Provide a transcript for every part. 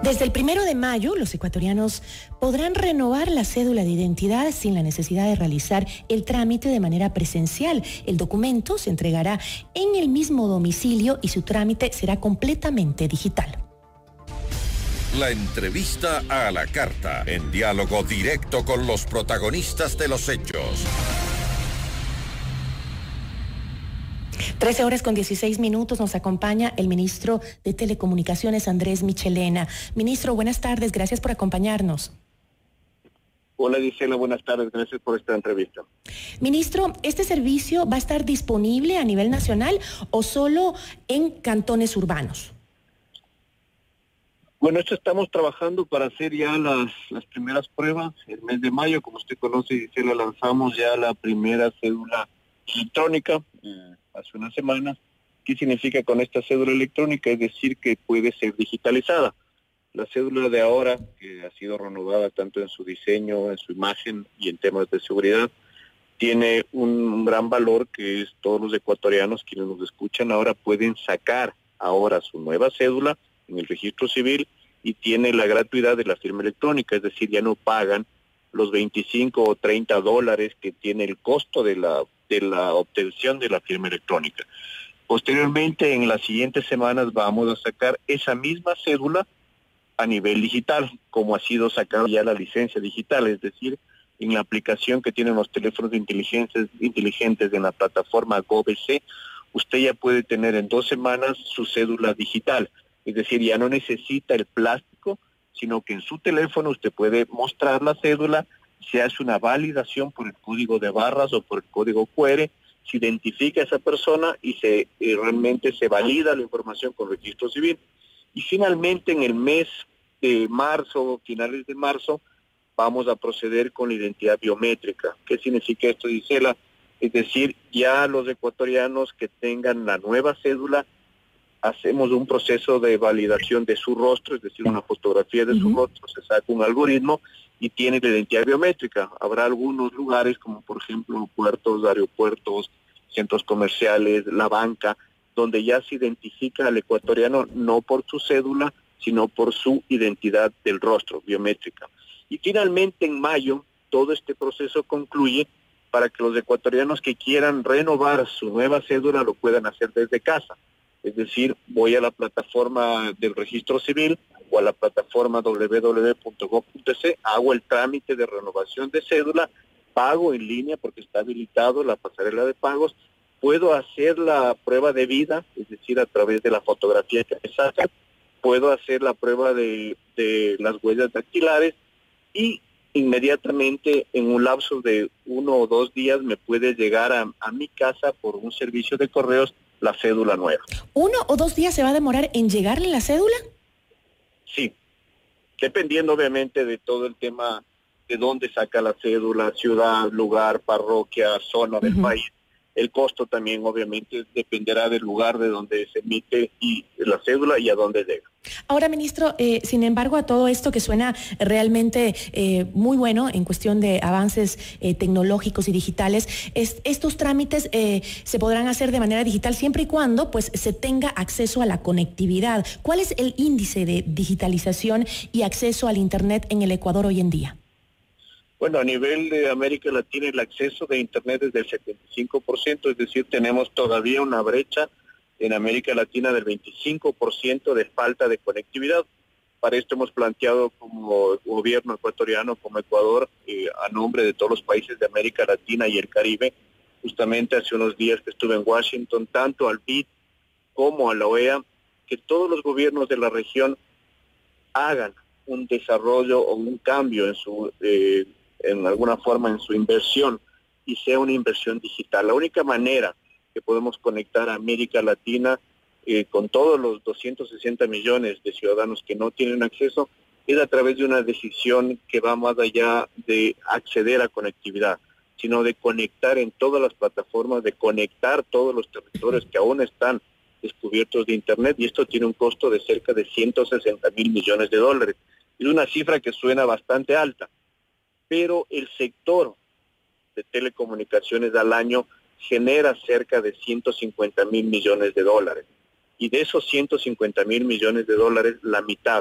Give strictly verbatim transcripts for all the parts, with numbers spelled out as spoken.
Desde el primero de mayo, los ecuatorianos podrán renovar la cédula de identidad sin la necesidad de realizar el trámite de manera presencial. El documento se entregará en el mismo domicilio y su trámite será completamente digital. La entrevista a la carta, en diálogo directo con los protagonistas de los hechos. trece horas con dieciséis minutos, nos acompaña el ministro de Telecomunicaciones, Andrés Michelena. Ministro, buenas tardes, gracias por acompañarnos. Hola Gisela, buenas tardes, gracias por esta entrevista. Ministro, ¿este servicio va a estar disponible a nivel nacional o solo en cantones urbanos? Bueno, esto estamos trabajando para hacer ya las, las primeras pruebas. El mes de mayo, como usted conoce, Gisela, lanzamos ya la primera cédula electrónica eh, hace unas semanas. ¿Qué significa con esta cédula electrónica? Es decir, que puede ser digitalizada. La cédula de ahora, que ha sido renovada tanto en su diseño, en su imagen y en temas de seguridad, tiene un, un gran valor, que es todos los ecuatorianos quienes nos escuchan ahora pueden sacar ahora su nueva cédula en el registro civil y tiene la gratuidad de la firma electrónica, es decir, ya no pagan los veinticinco o treinta dólares que tiene el costo de la, de la obtención de la firma electrónica. Posteriormente, en las siguientes semanas vamos a sacar esa misma cédula a nivel digital, como ha sido sacada ya la licencia digital, es decir, en la aplicación que tienen los teléfonos inteligentes, inteligentes en la plataforma GovC, usted ya puede tener en dos semanas su cédula digital. Es decir, ya no necesita el plástico, sino que en su teléfono usted puede mostrar la cédula, se hace una validación por el código de barras o por el código Q R, se identifica a esa persona y se y realmente se valida la información con registro civil. Y finalmente en el mes de marzo, finales de marzo, vamos a proceder con la identidad biométrica. ¿Qué significa esto, Gisela? Es decir, ya los ecuatorianos que tengan la nueva cédula, hacemos un proceso de validación de su rostro, es decir, una fotografía de uh-huh. su rostro, se saca un algoritmo y tiene la identidad biométrica. Habrá algunos lugares, como por ejemplo puertos, aeropuertos, centros comerciales, la banca, donde ya se identifica al ecuatoriano no por su cédula, sino por su identidad del rostro biométrica. Y finalmente en mayo todo este proceso concluye para que los ecuatorianos que quieran renovar su nueva cédula lo puedan hacer desde casa. Es decir, voy a la plataforma del registro civil o a la plataforma doble u doble u doble u punto gov punto ce, hago el trámite de renovación de cédula, pago en línea porque está habilitado la pasarela de pagos, puedo hacer la prueba de vida, es decir, a través de la fotografía que me sacan, puedo hacer la prueba de, de las huellas dactilares y inmediatamente en un lapso de uno o dos días me puede llegar a, a mi casa por un servicio de correos la cédula nueva. ¿Uno o dos días se va a demorar en llegarle la cédula? Sí, dependiendo obviamente de todo el tema de dónde saca la cédula, ciudad, lugar, parroquia, zona del uh-huh. país. El costo también obviamente dependerá del lugar de donde se emite y la cédula y a dónde llega. Ahora, ministro, eh, sin embargo, a todo esto que suena realmente eh, muy bueno en cuestión de avances eh, tecnológicos y digitales, es, estos trámites eh, se podrán hacer de manera digital siempre y cuando pues, se tenga acceso a la conectividad. ¿Cuál es el índice de digitalización y acceso al Internet en el Ecuador hoy en día? Bueno, a nivel de América Latina el acceso de Internet es del setenta y cinco por ciento, es decir, tenemos todavía una brecha en América Latina del veinticinco por ciento de falta de conectividad. Para esto hemos planteado como gobierno ecuatoriano, como Ecuador, eh, a nombre de todos los países de América Latina y el Caribe, justamente hace unos días que estuve en Washington, tanto al B I D como a la O E A, que todos los gobiernos de la región hagan un desarrollo o un cambio en su... Eh, en alguna forma en su inversión y sea una inversión digital. La única manera que podemos conectar a América Latina eh, con todos los doscientos sesenta millones de ciudadanos que no tienen acceso es a través de una decisión que va más allá de acceder a conectividad, sino de conectar en todas las plataformas, de conectar todos los territorios que aún están descubiertos de Internet, y esto tiene un costo de cerca de ciento sesenta mil millones de dólares. Es una cifra que suena bastante alta, pero el sector de telecomunicaciones al año genera cerca de ciento cincuenta mil millones de dólares. Y de esos ciento cincuenta mil millones de dólares, la mitad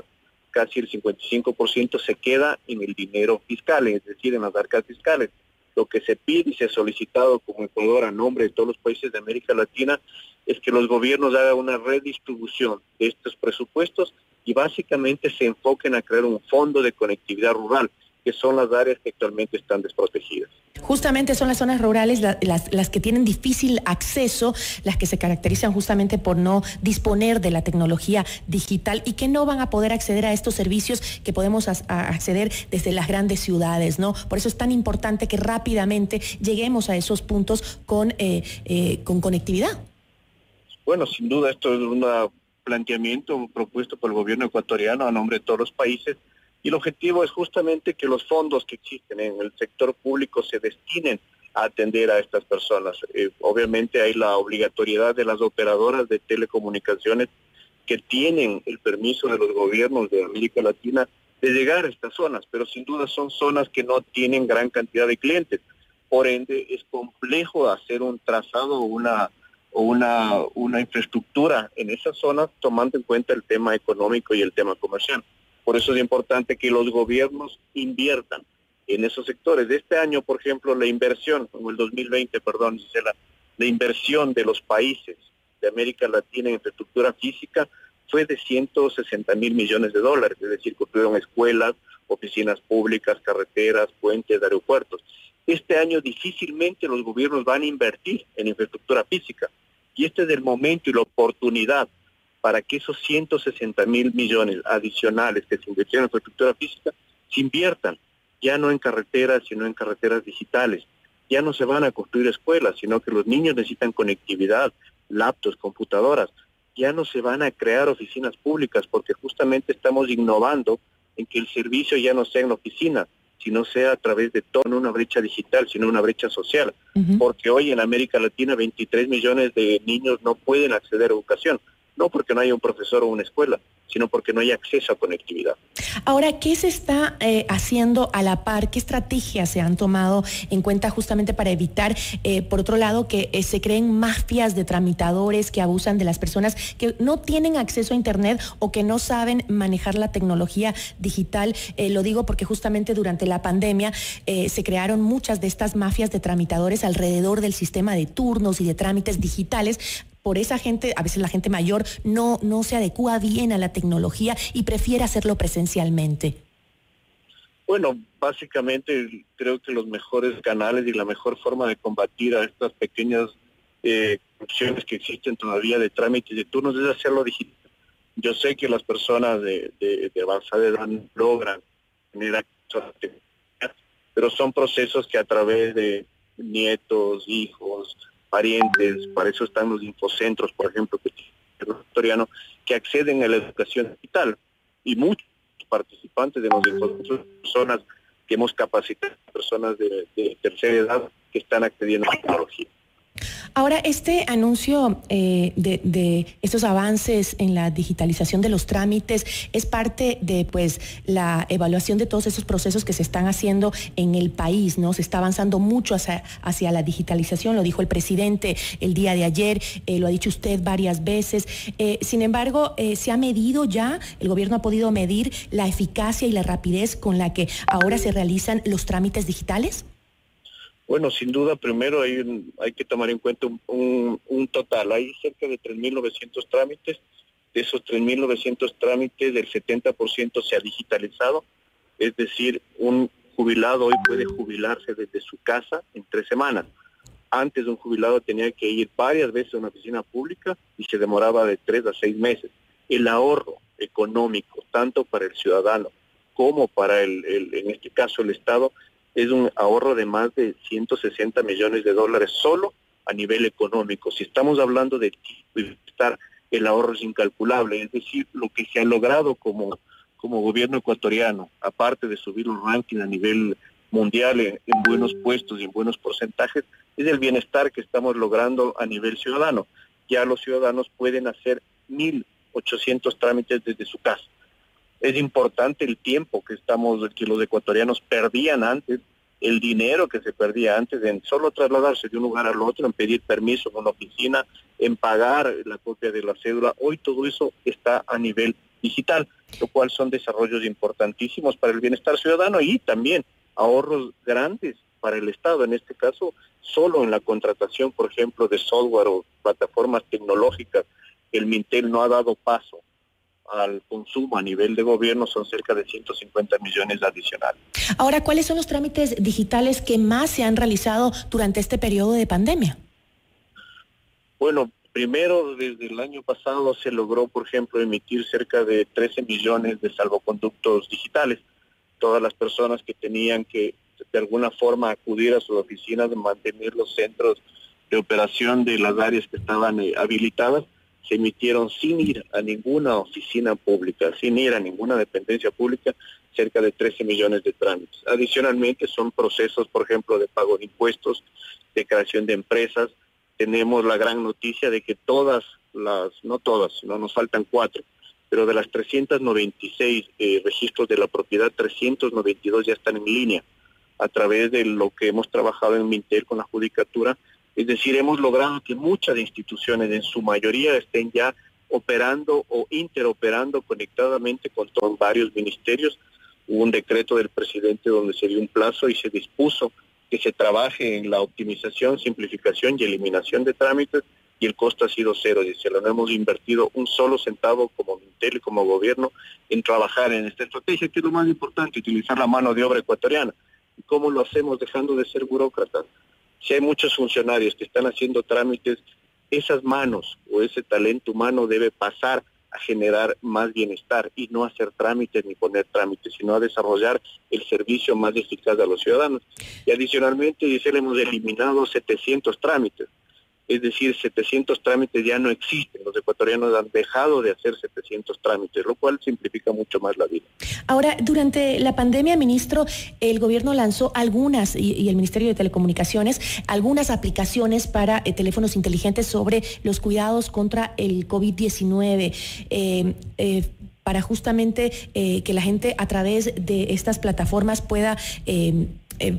casi el cincuenta y cinco por ciento se queda en el dinero fiscal, es decir, en las arcas fiscales. Lo que se pide y se ha solicitado como Ecuador a nombre de todos los países de América Latina es que los gobiernos hagan una redistribución de estos presupuestos y básicamente se enfoquen a crear un fondo de conectividad rural, que son las áreas que actualmente están desprotegidas. Justamente son las zonas rurales la, las, las que tienen difícil acceso, las que se caracterizan justamente por no disponer de la tecnología digital y que no van a poder acceder a estos servicios que podemos as, a acceder desde las grandes ciudades, ¿no? Por eso es tan importante que rápidamente lleguemos a esos puntos con, eh, eh, con conectividad. Bueno, sin duda esto es un planteamiento propuesto por el gobierno ecuatoriano a nombre de todos los países. Y el objetivo es justamente que los fondos que existen en el sector público se destinen a atender a estas personas. Eh, obviamente hay la obligatoriedad de las operadoras de telecomunicaciones que tienen el permiso de los gobiernos de América Latina de llegar a estas zonas, pero sin duda son zonas que no tienen gran cantidad de clientes. Por ende, es complejo hacer un trazado o una, o una, una infraestructura en esas zonas tomando en cuenta el tema económico y el tema comercial. Por eso es importante que los gobiernos inviertan en esos sectores. De este año, por ejemplo, la inversión, como el dos mil veinte, perdón, Gisela, la inversión de los países de América Latina en infraestructura física fue de ciento sesenta mil millones de dólares, es decir, construyeron escuelas, oficinas públicas, carreteras, puentes, aeropuertos. Este año difícilmente los gobiernos van a invertir en infraestructura física y este es el momento y la oportunidad para que esos ciento sesenta mil millones adicionales que se invirtieron en infraestructura física se inviertan, ya no en carreteras, sino en carreteras digitales. Ya no se van a construir escuelas, sino que los niños necesitan conectividad, laptops, computadoras. Ya no se van a crear oficinas públicas porque justamente estamos innovando en que el servicio ya no sea en la oficina, sino sea a través de todo, no una brecha digital, sino una brecha social. Uh-huh. Porque hoy en América Latina veintitrés millones de niños no pueden acceder a educación. No porque no haya un profesor o una escuela, sino porque no hay acceso a conectividad. Ahora, ¿qué se está eh, haciendo a la par? ¿Qué estrategias se han tomado en cuenta justamente para evitar, eh, por otro lado, que eh, se creen mafias de tramitadores que abusan de las personas que no tienen acceso a Internet o que no saben manejar la tecnología digital? Eh, lo digo porque justamente durante la pandemia eh, se crearon muchas de estas mafias de tramitadores alrededor del sistema de turnos y de trámites digitales. Por esa gente, a veces la gente mayor no, no se adecúa bien a la tecnología y prefiere hacerlo presencialmente. Bueno, básicamente creo que los mejores canales y la mejor forma de combatir a estas pequeñas eh, opciones que existen todavía de trámites de turnos es hacerlo digital. Yo sé que las personas de, de, de avanzada edad logran tener acceso a la tecnología, pero son procesos que a través de nietos, hijos, parientes, para eso están los infocentros, por ejemplo, que el ecuatoriano, que acceden a la educación digital. Y muchos participantes de los infocentros, personas que hemos capacitado, personas de, de tercera edad que están accediendo a la tecnología. Ahora, este anuncio eh, de, de estos avances en la digitalización de los trámites es parte de pues la evaluación de todos esos procesos que se están haciendo en el país, ¿no? Se está avanzando mucho hacia, hacia la digitalización, lo dijo el presidente el día de ayer, eh, lo ha dicho usted varias veces. Eh, sin embargo, eh, ¿se ha medido ya, el gobierno ha podido medir la eficacia y la rapidez con la que ahora se realizan los trámites digitales? Bueno, sin duda, primero hay, un, hay que tomar en cuenta un, un, un total. Hay cerca de tres mil novecientos trámites. De esos tres mil novecientos trámites, el setenta por ciento se ha digitalizado. Es decir, un jubilado hoy puede jubilarse desde su casa en tres semanas. Antes un jubilado tenía que ir varias veces a una oficina pública y se demoraba de tres a seis meses. El ahorro económico, tanto para el ciudadano como para, el, el en este caso, el Estado, es un ahorro de más de ciento sesenta millones de dólares solo a nivel económico. Si estamos hablando de estar, el ahorro es incalculable. Es decir, lo que se ha logrado como, como gobierno ecuatoriano, aparte de subir un ranking a nivel mundial en, en buenos puestos y en buenos porcentajes, es el bienestar que estamos logrando a nivel ciudadano. Ya los ciudadanos pueden hacer mil ochocientos trámites desde su casa. Es importante el tiempo que estamos, que los ecuatorianos perdían antes, el dinero que se perdía antes en solo trasladarse de un lugar al otro, en pedir permiso en una oficina, en pagar la copia de la cédula. Hoy todo eso está a nivel digital. lo cual son desarrollos importantísimos para el bienestar ciudadano y también ahorros grandes para el Estado, en este caso, solo en la contratación, por ejemplo, de software o plataformas tecnológicas, el Mintel no ha dado paso al consumo a nivel de gobierno, son cerca de ciento cincuenta millones adicionales. Ahora, ¿cuáles son los trámites digitales que más se han realizado durante este periodo de pandemia? Bueno, primero, desde el año pasado se logró, por ejemplo, emitir cerca de trece millones de salvoconductos digitales. Todas las personas que tenían que, de alguna forma, acudir a sus oficinas, mantener los centros de operación de las áreas que estaban eh, habilitadas, se emitieron sin ir a ninguna oficina pública, sin ir a ninguna dependencia pública, cerca de trece millones de trámites. Adicionalmente son procesos, por ejemplo, de pago de impuestos, de creación de empresas. Tenemos la gran noticia de que todas las, no todas, no nos faltan cuatro, pero de las trescientos noventa y seis eh, registros de la propiedad, trescientos noventa y dos ya están en línea a través de lo que hemos trabajado en Mintel con la judicatura. Es decir, hemos logrado que muchas instituciones, en su mayoría, estén ya operando o interoperando conectadamente con todos varios ministerios. Hubo un decreto del presidente donde se dio un plazo y se dispuso que se trabaje en la optimización, simplificación y eliminación de trámites, y el costo ha sido cero. Dice, no hemos invertido un solo centavo como Mintel y como gobierno en trabajar en esta estrategia, que es lo más importante, utilizar la mano de obra ecuatoriana. ¿Y cómo lo hacemos? Dejando de ser burócratas. Si hay muchos funcionarios que están haciendo trámites, esas manos o ese talento humano debe pasar a generar más bienestar y no hacer trámites ni poner trámites, sino a desarrollar el servicio más eficaz a los ciudadanos. Y adicionalmente, dice, hemos eliminado setecientos trámites. Es decir, setecientos trámites ya no existen. Los ecuatorianos han dejado de hacer setecientos trámites, lo cual simplifica mucho más la vida. Ahora, durante la pandemia, ministro, el gobierno lanzó algunas, y, y el Ministerio de Telecomunicaciones, algunas aplicaciones para eh, teléfonos inteligentes sobre los cuidados contra el COVID diecinueve. Eh, eh, para justamente eh, que la gente a través de estas plataformas pueda eh, eh,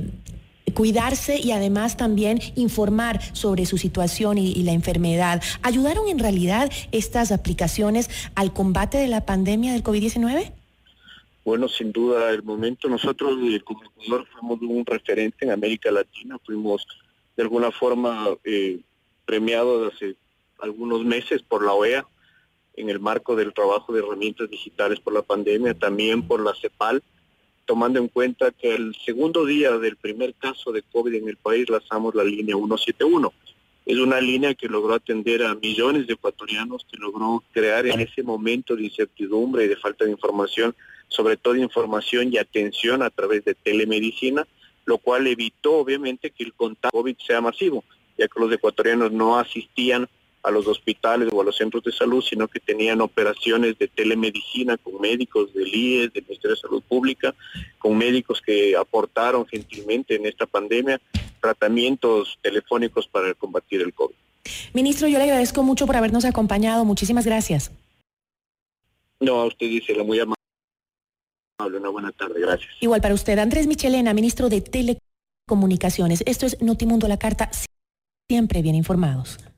cuidarse y además también informar sobre su situación y, y la enfermedad. ¿Ayudaron en realidad estas aplicaciones al combate de la pandemia del COVID diecinueve? Bueno, sin duda, el momento nosotros como Ecuador fuimos un referente en América Latina, fuimos de alguna forma eh, premiados hace algunos meses por la O E A en el marco del trabajo de herramientas digitales por la pandemia, también por la CEPAL, tomando en cuenta que el segundo día del primer caso de COVID en el país lanzamos la línea ciento setenta y uno. Es una línea que logró atender a millones de ecuatorianos, que logró crear en ese momento de incertidumbre y de falta de información, sobre todo información y atención a través de telemedicina, lo cual evitó obviamente que el contagio COVID sea masivo, ya que los ecuatorianos no asistían a los hospitales o a los centros de salud, sino que tenían operaciones de telemedicina con médicos del I E S, del Ministerio de Salud Pública, con médicos que aportaron gentilmente en esta pandemia tratamientos telefónicos para combatir el COVID. Ministro, yo le agradezco mucho por habernos acompañado. Muchísimas gracias. No, a usted dice, la muy amable. Una buena tarde, gracias. Igual para usted. Andrés Michelena, ministro de Telecomunicaciones. Esto es Notimundo, la carta, siempre bien informados.